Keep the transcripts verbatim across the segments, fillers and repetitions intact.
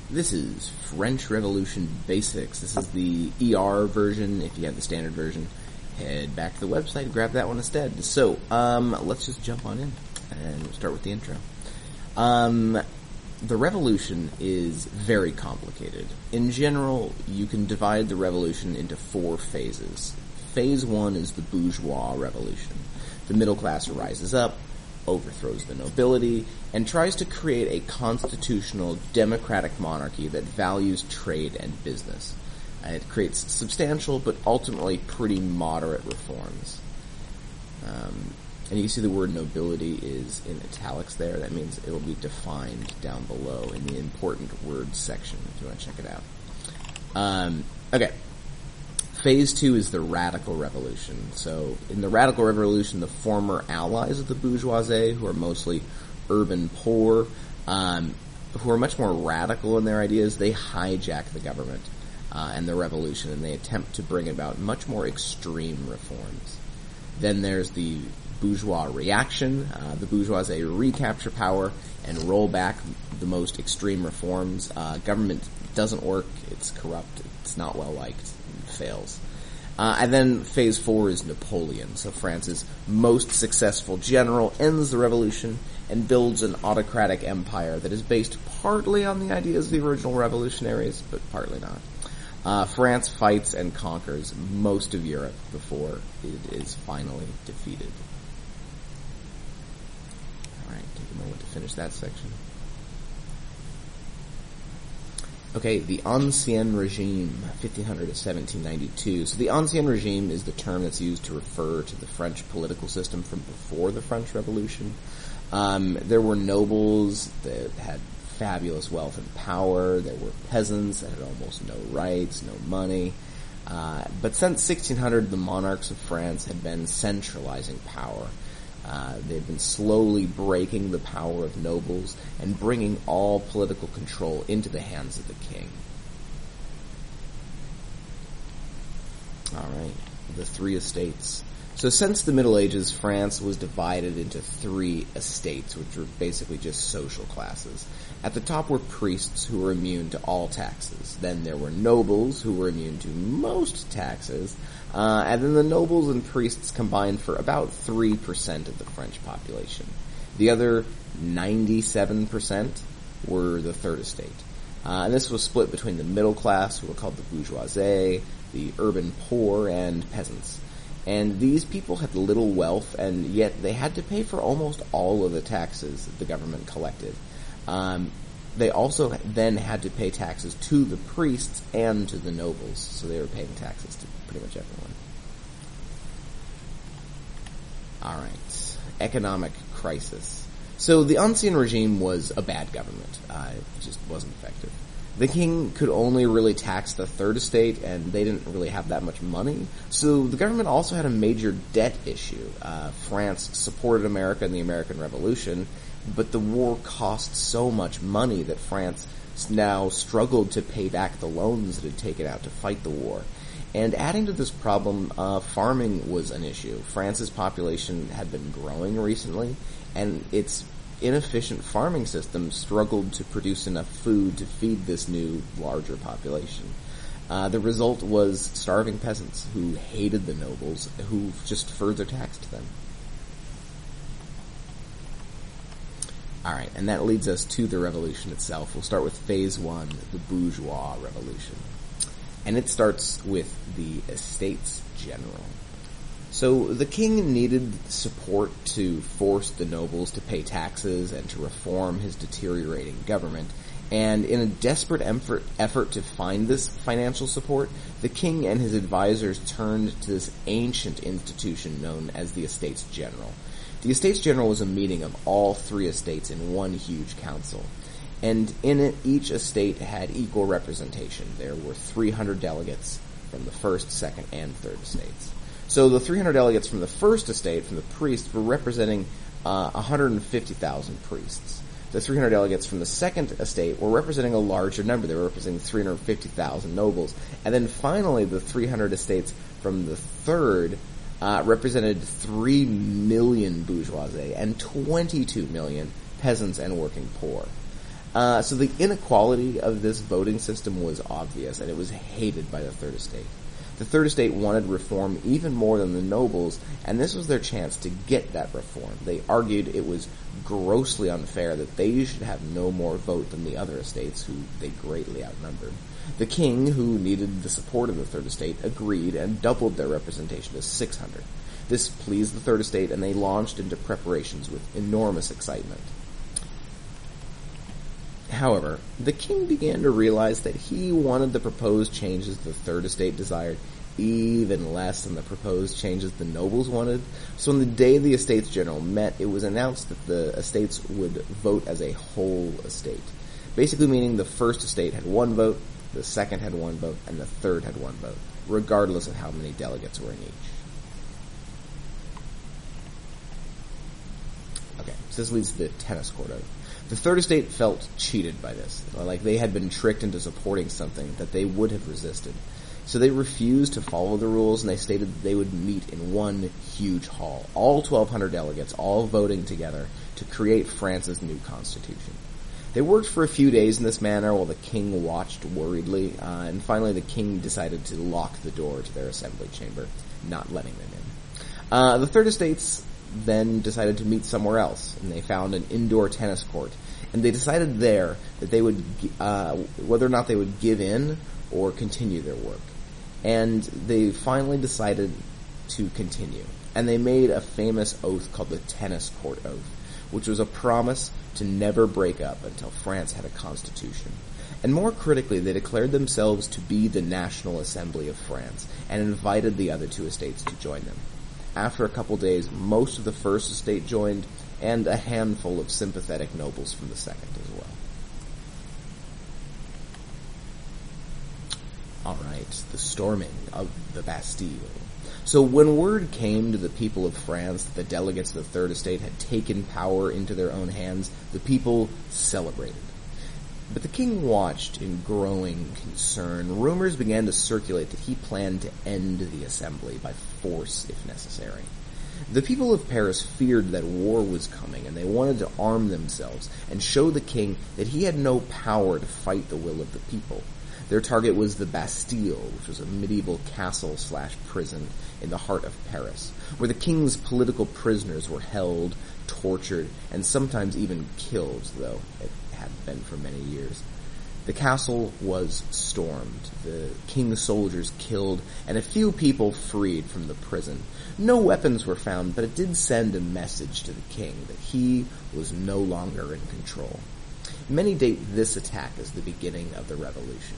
This is French Revolution Basics. This is the E R version. If you have the standard version, head back to the website and grab that one instead. So, um, let's just jump on in and we'll start with the intro. Um, the revolution is very complicated. In general, you can divide the revolution into four phases. Phase one is the bourgeois revolution. The middle class rises up, overthrows the nobility, and tries to create a constitutional democratic monarchy that values trade and business. Uh, it creates substantial but ultimately pretty moderate reforms. Um, and you can see the word nobility is in italics there. That means it will be defined down below in the important words section if you want to check it out. Um, okay. Phase two is the radical revolution. So, in the radical revolution, the former allies of the bourgeoisie, who are mostly urban poor, um, who are much more radical in their ideas, they hijack the government uh, and the revolution, and they attempt to bring about much more extreme reforms. Then there's the bourgeois reaction. Uh, the bourgeoisie recapture power and roll back the most extreme reforms. Uh, government doesn't work, it's corrupt, it's not well liked. Fails. Uh, and then phase four is Napoleon. So France's most successful general ends the revolution and builds an autocratic empire that is based partly on the ideas of the original revolutionaries, but partly not. Uh, France fights and conquers most of Europe before it is finally defeated. Alright, take a moment to finish that section. Okay, the Ancien Regime, fifteen hundred to seventeen ninety-two. So the Ancien Regime is the term that's used to refer to the French political system from before the French Revolution. Um, there were nobles that had fabulous wealth and power. There were peasants that had almost no rights, no money. Uh, but since sixteen hundred, the monarchs of France had been centralizing power. Uh, they've been slowly breaking the power of nobles and bringing all political control into the hands of the king. Alright, the three estates. So since the Middle Ages, France was divided into three estates, which were basically just social classes. At the top were priests who were immune to all taxes. Then there were nobles who were immune to most taxes. Uh, and then the nobles and priests combined for about three percent of the French population. The other ninety-seven percent were the third estate. Uh, and this was split between the middle class, who were called the bourgeoisie, the urban poor, and peasants. And these people had little wealth, and yet they had to pay for almost all of the taxes that the government collected. Um, they also then had to pay taxes to the priests and to the nobles, so they were paying taxes to pretty much everyone. Alright, economic crisis. So the Ancien Regime was a bad government. Uh, it just wasn't effective. The king could only really tax the third estate, and they didn't really have that much money. So the government also had a major debt issue. Uh, France supported America in the American Revolution, but the war cost so much money that France now struggled to pay back the loans it had taken out to fight the war. And adding to this problem, uh, farming was an issue. France's population had been growing recently, and its inefficient farming system struggled to produce enough food to feed this new, larger population. Uh, the result was starving peasants who hated the nobles, who just further taxed them. Alright, and that leads us to the revolution itself. We'll start with phase one, the bourgeois revolution. And it starts with the Estates General. So the king needed support to force the nobles to pay taxes and to reform his deteriorating government. And in a desperate effort, effort to find this financial support, the king and his advisors turned to this ancient institution known as the Estates General. The Estates General was a meeting of all three estates in one huge council. And in it, each estate had equal representation. There were three hundred delegates from the first, second, and third estates. So the three hundred delegates from the first estate, from the priests, were representing uh, one hundred fifty thousand priests. The three hundred delegates from the second estate were representing a larger number. They were representing three hundred fifty thousand nobles. And then finally, the three hundred estates from the third uh, represented three million bourgeoisie and twenty-two million peasants and working poor. Uh, so the inequality of this voting system was obvious, and it was hated by the Third Estate. The Third Estate wanted reform even more than the nobles, and this was their chance to get that reform. They argued it was grossly unfair that they should have no more vote than the other estates, who they greatly outnumbered. The king, who needed the support of the Third Estate, agreed and doubled their representation to six hundred. This pleased the Third Estate, and they launched into preparations with enormous excitement. However, the king began to realize that he wanted the proposed changes the Third Estate desired even less than the proposed changes the nobles wanted. So on the day the Estates General met, it was announced that the estates would vote as a whole estate. Basically meaning the first estate had one vote, the second had one vote, and the third had one vote, regardless of how many delegates were in each. Okay, so this leads to the tennis court oath. The Third Estate felt cheated by this, like they had been tricked into supporting something that they would have resisted. So they refused to follow the rules, and they stated that they would meet in one huge hall, all twelve hundred delegates, all voting together to create France's new constitution. They worked for a few days in this manner while the king watched worriedly, uh, and finally the king decided to lock the door to their assembly chamber, not letting them in. Uh, the Third Estates then decided to meet somewhere else, and they found an indoor tennis court. And they decided there that they would, uh, whether or not they would give in or continue their work. And they finally decided to continue. And they made a famous oath called the Tennis Court Oath, which was a promise to never break up until France had a constitution. And more critically, they declared themselves to be the National Assembly of France, and invited the other two estates to join them. After a couple days, most of the first estate joined, and a handful of sympathetic nobles from the second as well. Alright, the storming of the Bastille. So when word came to the people of France that the delegates of the Third Estate had taken power into their own hands, the people celebrated. But the king watched in growing concern. Rumors began to circulate that he planned to end the assembly by force if necessary. The people of Paris feared that war was coming, and they wanted to arm themselves and show the king that he had no power to fight the will of the people. Their target was the Bastille, which was a medieval castle slash prison in the heart of Paris, where the king's political prisoners were held, tortured, and sometimes even killed, though it had been for many years. The castle was stormed, the king's soldiers killed, and a few people freed from the prison. No weapons were found, but it did send a message to the king that he was no longer in control. Many date this attack as the beginning of the revolution.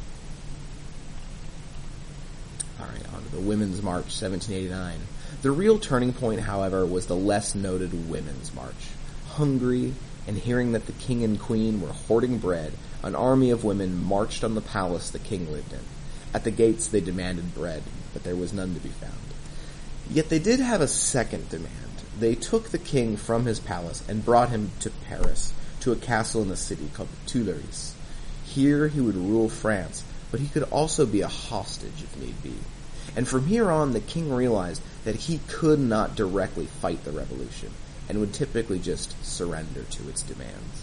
Alright, on to the Women's March, seventeen eighty-nine. The real turning point, however, was the less noted Women's March. Hungry, and hearing that the king and queen were hoarding bread, an army of women marched on the palace the king lived in. At the gates they demanded bread, but there was none to be found. Yet they did have a second demand. They took the king from his palace and brought him to Paris, to a castle in the city called the Tuileries. Here he would rule France, but he could also be a hostage if need be. And from here on, the king realized that he could not directly fight the revolution, and would typically just surrender to its demands.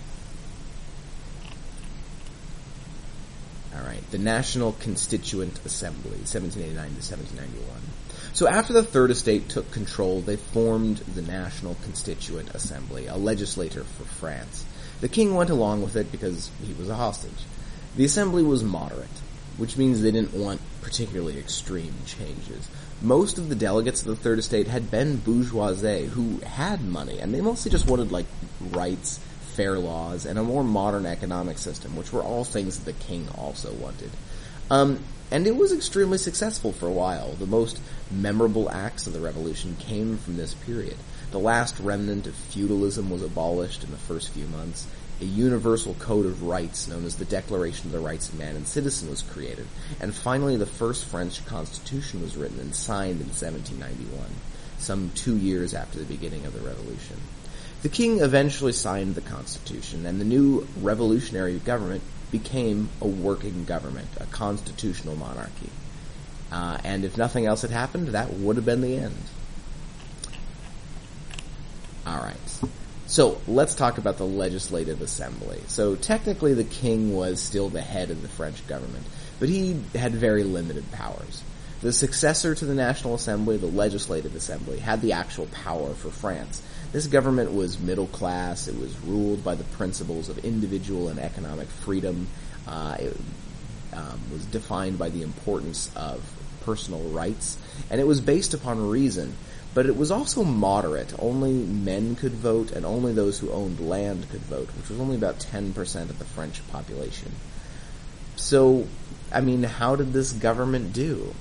Alright, the National Constituent Assembly, seventeen eighty-nine to seventeen ninety-one. So after the Third Estate took control, they formed the National Constituent Assembly, a legislature for France. The king went along with it because he was a hostage. The assembly was moderate, which means they didn't want particularly extreme changes. Most of the delegates of the Third Estate had been bourgeoisie who had money, and they mostly just wanted, like, rights, fair laws, and a more modern economic system, which were all things that the king also wanted. Um, and it was extremely successful for a while. The most memorable acts of the revolution came from this period. The last remnant of feudalism was abolished in the first few months. A universal code of rights known as the Declaration of the Rights of Man and Citizen was created. And finally, the first French constitution was written and signed in seventeen ninety-one, some two years after the beginning of the revolution. The king eventually signed the constitution, and the new revolutionary government became a working government, a constitutional monarchy. Uh, and if nothing else had happened, that would have been the end. Alright. So let's talk about the Legislative Assembly. So technically the king was still the head of the French government, but he had very limited powers. The successor to the National Assembly, the Legislative Assembly, had the actual power for France. This government was middle class. It was ruled by the principles of individual and economic freedom. Uh, it um, was defined by the importance of personal rights, and it was based upon reason. But it was also moderate. Only men could vote, and only those who owned land could vote, which was only about ten percent of the French population. So, I mean, how did this government do?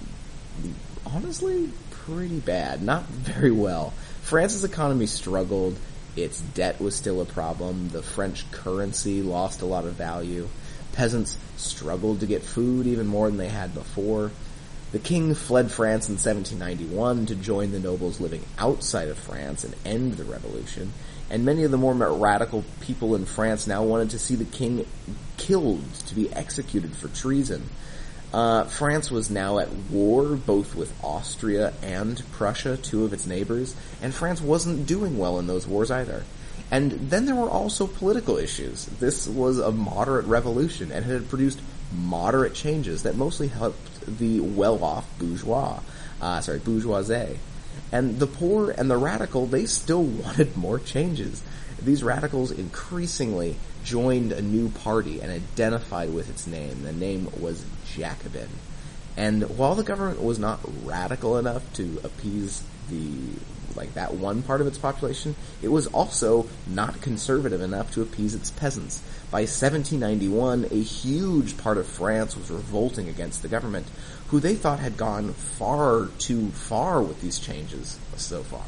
Honestly, pretty bad. Not very well. France's economy struggled. Its debt was still a problem. The French currency lost a lot of value. Peasants struggled to get food even more than they had before. The king fled France in seventeen ninety-one to join the nobles living outside of France and end the revolution, and many of the more radical people in France now wanted to see the king killed, to be executed for treason. Uh, France was now at war both with Austria and Prussia, two of its neighbors, and France wasn't doing well in those wars either. And then there were also political issues. This was a moderate revolution, and it had produced moderate changes that mostly helped the well-off bourgeois, uh, sorry, bourgeoisie. And the poor and the radical, they still wanted more changes. These radicals increasingly joined a new party and identified with its name. The name was Jacobin. And while the government was not radical enough to appease the, like, that one part of its population, it was also not conservative enough to appease its peasants. By seventeen ninety-one, a huge part of France was revolting against the government, who they thought had gone far too far with these changes so far.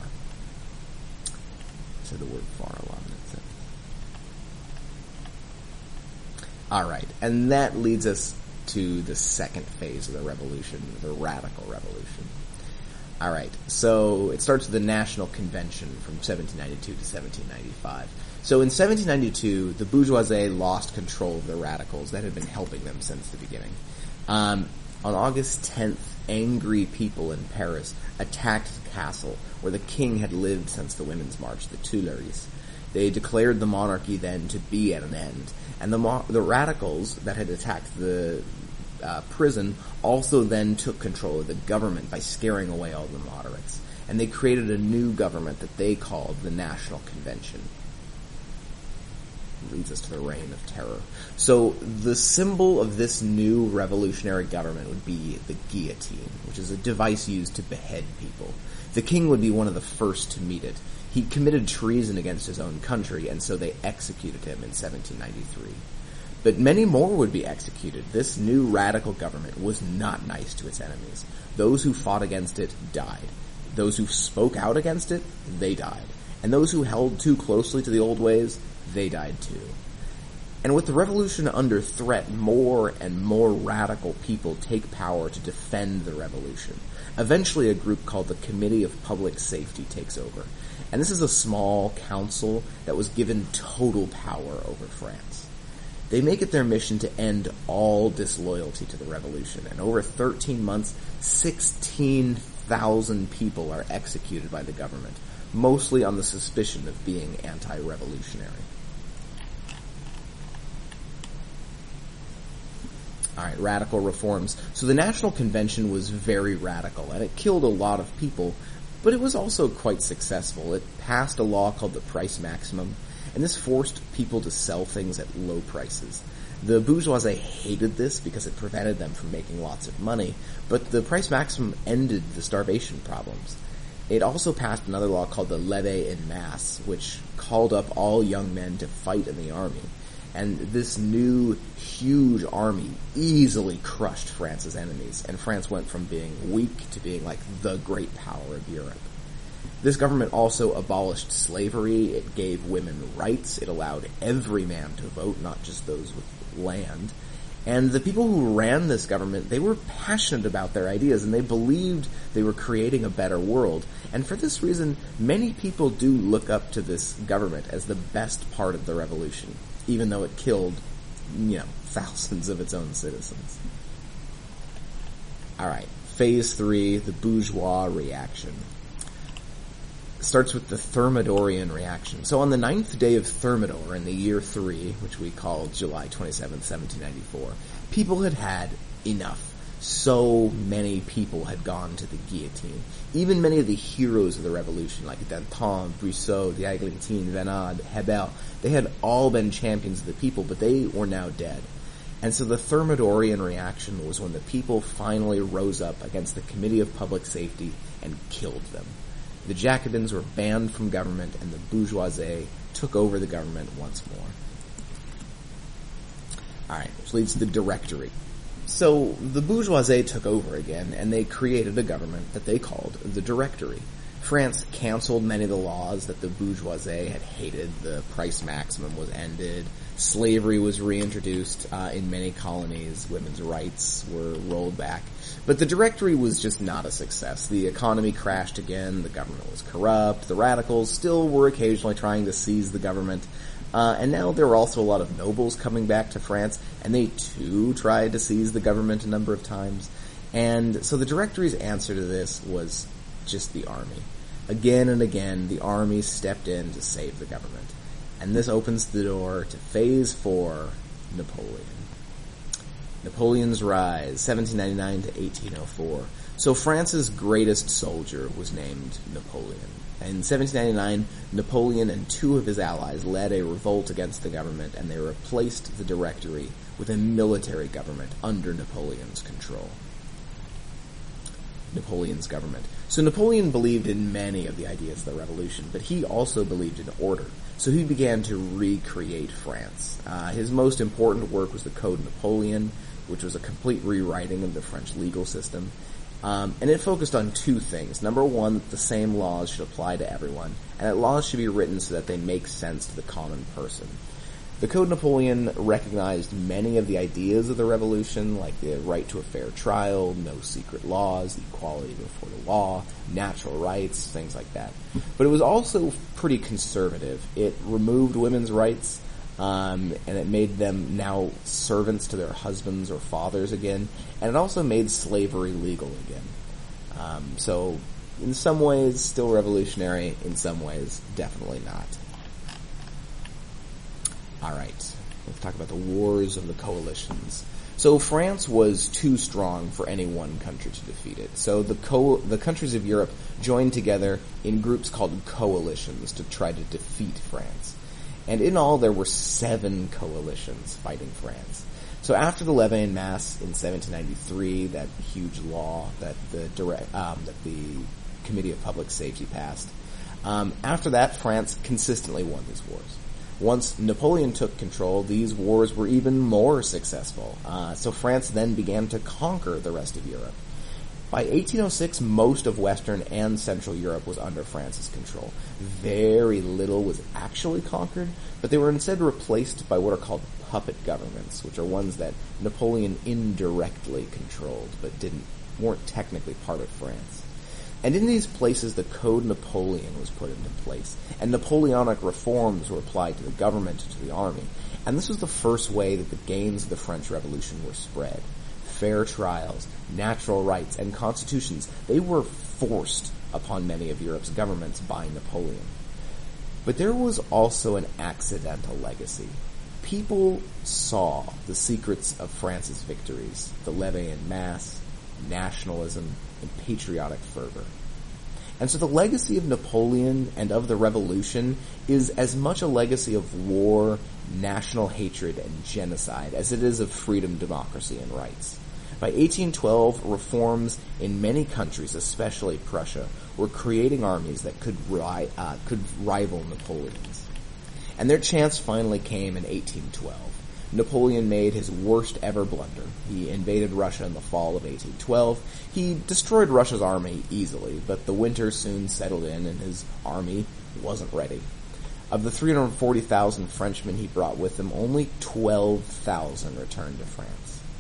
I said the word far a lot. Alright, and that leads us to the second phase of the revolution, the radical revolution. Alright, so it starts with the National Convention from seventeen ninety-two to seventeen ninety-five. So in seventeen ninety-two, the bourgeoisie lost control of the radicals that had been helping them since the beginning. Um, on August tenth, angry people in Paris attacked the castle where the king had lived since the Women's March, the Tuileries. They declared the monarchy then to be at an end. And the mo- the radicals that had attacked the uh, prison also then took control of the government by scaring away all the moderates. And they created a new government that they called the National Convention. Leads us to the Reign of Terror. So the symbol of this new revolutionary government would be the guillotine, which is a device used to behead people. The king would be one of the first to meet it. He committed treason against his own country, and so they executed him in seventeen ninety-three. But many more would be executed. This new radical government was not nice to its enemies. Those who fought against it died. Those who spoke out against it, they died. And those who held too closely to the old ways, they died too. And with the revolution under threat, more and more radical people take power to defend the revolution. Eventually a group called the Committee of Public Safety takes over. And this is a small council that was given total power over France. They make it their mission to end all disloyalty to the revolution. And over thirteen months, sixteen thousand people are executed by the government, mostly on the suspicion of being anti-revolutionary. Alright, radical reforms. So the National Convention was very radical, and it killed a lot of people, but it was also quite successful. It passed a law called the price maximum, and this forced people to sell things at low prices. The bourgeoisie hated this because it prevented them from making lots of money, but the price maximum ended the starvation problems. It also passed another law called the Levée en masse, which called up all young men to fight in the army. And this new, huge army easily crushed France's enemies, and France went from being weak to being like the great power of Europe. This government also abolished slavery, it gave women rights, it allowed every man to vote, not just those with land. And the people who ran this government, they were passionate about their ideas, and they believed they were creating a better world. And for this reason, many people do look up to this government as the best part of the revolution, even though it killed, you know, thousands of its own citizens. Alright, phase three, the bourgeois reaction. starts with the Thermidorian reaction. So on the ninth day of Thermidor in the year three, which we call July twenty-seventh, seventeen ninety-four, people had had enough. So many people had gone to the guillotine. Even many of the heroes of the revolution, like Danton, Brissot, the Eglantine, Venade, Hebel, they had all been champions of the people, but they were now dead. And so the Thermidorian reaction was when the people finally rose up against the Committee of Public Safety and killed them. The Jacobins were banned from government, and the bourgeoisie took over the government once more. Alright, which leads to the Directory. So the bourgeoisie took over again, and they created a government that they called the Directory. France canceled many of the laws that the bourgeoisie had hated. The price maximum was ended. Slavery was reintroduced uh, in many colonies. Women's rights were rolled back. But the Directory was just not a success. The economy crashed again. The government was corrupt. The radicals still were occasionally trying to seize the government. Uh, and now there were also a lot of nobles coming back to France, and they too tried to seize the government a number of times. And so the Directory's answer to this was just the army. Again and again, the army stepped in to save the government. And this opens the door to Phase four, Napoleon. Napoleon's rise, seventeen ninety-nine to eighteen oh four. So France's greatest soldier was named Napoleon. In seventeen ninety-nine, Napoleon and two of his allies led a revolt against the government, and they replaced the Directory with a military government under Napoleon's control. Napoleon's government. So Napoleon believed in many of the ideas of the revolution, but he also believed in order. So he began to recreate France. Uh, his most important work was the Code Napoleon, which was a complete rewriting of the French legal system. Um, and it focused on two things. Number one, that the same laws should apply to everyone, and that laws should be written so that they make sense to the common person. The Code Napoleon recognized many of the ideas of the revolution, like the right to a fair trial, no secret laws, equality before the law, natural rights, things like that. But it was also pretty conservative. It removed women's rights, Um, and it made them now servants to their husbands or fathers again, and it also made slavery legal again. Um, so, in some ways, still revolutionary, in some ways, definitely not. Alright, let's talk about the wars of the coalitions. So France was too strong for any one country to defeat it. So the co- the countries of Europe joined together in groups called coalitions to try to defeat France. And in all, there were seven coalitions fighting France. So after the Levée Masse in seventeen ninety-three, that huge law that the direct, um, that the Committee of Public Safety passed, um, after that, France consistently won these wars. Once Napoleon took control, these wars were even more successful. Uh, so France then began to conquer the rest of Europe. By eighteen oh six, most of Western and Central Europe was under France's control. Very little was actually conquered, but they were instead replaced by what are called puppet governments, which are ones that Napoleon indirectly controlled, but didn't weren't technically part of France. And in these places, the Code Napoleon was put into place, and Napoleonic reforms were applied to the government and to the army. And this was the first way that the gains of the French Revolution were spread. Fair trials, natural rights, and constitutions, they were forced upon many of Europe's governments by Napoleon. But there was also an accidental legacy. People saw the secrets of France's victories, the Levée en Masse, nationalism, and patriotic fervor. And so the legacy of Napoleon and of the revolution is as much a legacy of war, national hatred, and genocide as it is of freedom, democracy, and rights. By eighteen twelve, reforms in many countries, especially Prussia, were creating armies that could ri- uh, could rival Napoleon's. And their chance finally came in eighteen twelve. Napoleon made his worst ever blunder. He invaded Russia in the fall of eighteen twelve. He destroyed Russia's army easily, but the winter soon settled in and his army wasn't ready. Of the three hundred forty thousand Frenchmen he brought with him, only twelve thousand returned to France.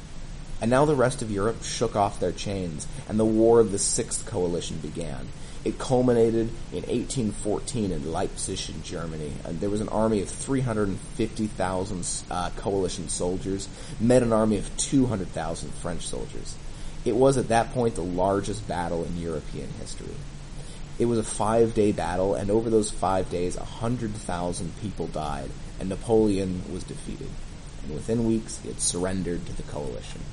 And now the rest of Europe shook off their chains, and the War of the Sixth Coalition began. It culminated in eighteen fourteen in Leipzig in Germany. And there was an army of three hundred fifty thousand uh, coalition soldiers, met an army of two hundred thousand French soldiers. It was at that point the largest battle in European history. It was a five-day battle, and over those five days, one hundred thousand people died, and Napoleon was defeated. And within weeks, he had surrendered to the coalition.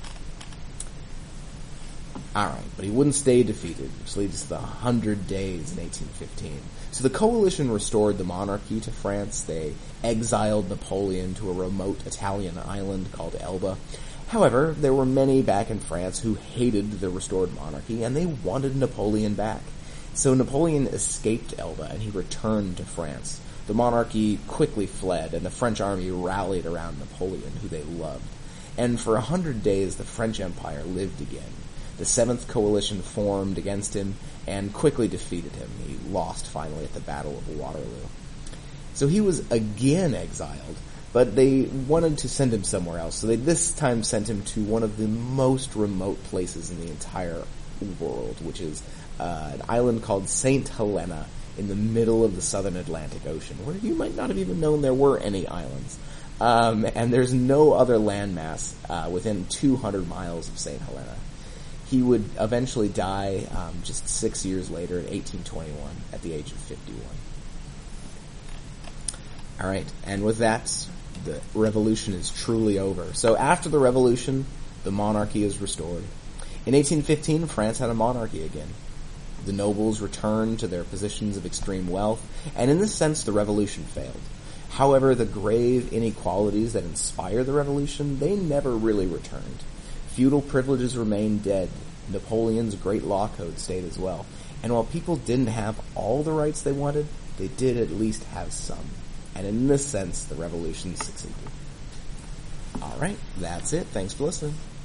Alright, but he wouldn't stay defeated, which leads to the Hundred Days in eighteen fifteen. So the coalition restored the monarchy to France. They exiled Napoleon to a remote Italian island called Elba. However, there were many back in France who hated the restored monarchy, and they wanted Napoleon back. So Napoleon escaped Elba, and he returned to France. The monarchy quickly fled, and the French army rallied around Napoleon, who they loved. And for a hundred days, the French Empire lived again. The Seventh Coalition formed against him and quickly defeated him. He lost finally at the Battle of Waterloo. So he was again exiled, but they wanted to send him somewhere else. So they this time sent him to one of the most remote places in the entire world, which is uh, an island called Saint Helena in the middle of the southern Atlantic Ocean, where you might not have even known there were any islands. Um, and there's no other landmass uh, within two hundred miles of Saint Helena. He would eventually die um, just six years later in eighteen twenty-one at the age of fifty-one. All right, and with that, the revolution is truly over. So after the revolution, the monarchy is restored. In eighteen fifteen, France had a monarchy again. The nobles returned to their positions of extreme wealth, and in this sense, the revolution failed. However, the grave inequalities that inspired the revolution, they never really returned. Feudal privileges remained dead. Napoleon's great law code stayed as well. And while people didn't have all the rights they wanted, they did at least have some. And in this sense, the revolution succeeded. Alright, that's it. Thanks for listening.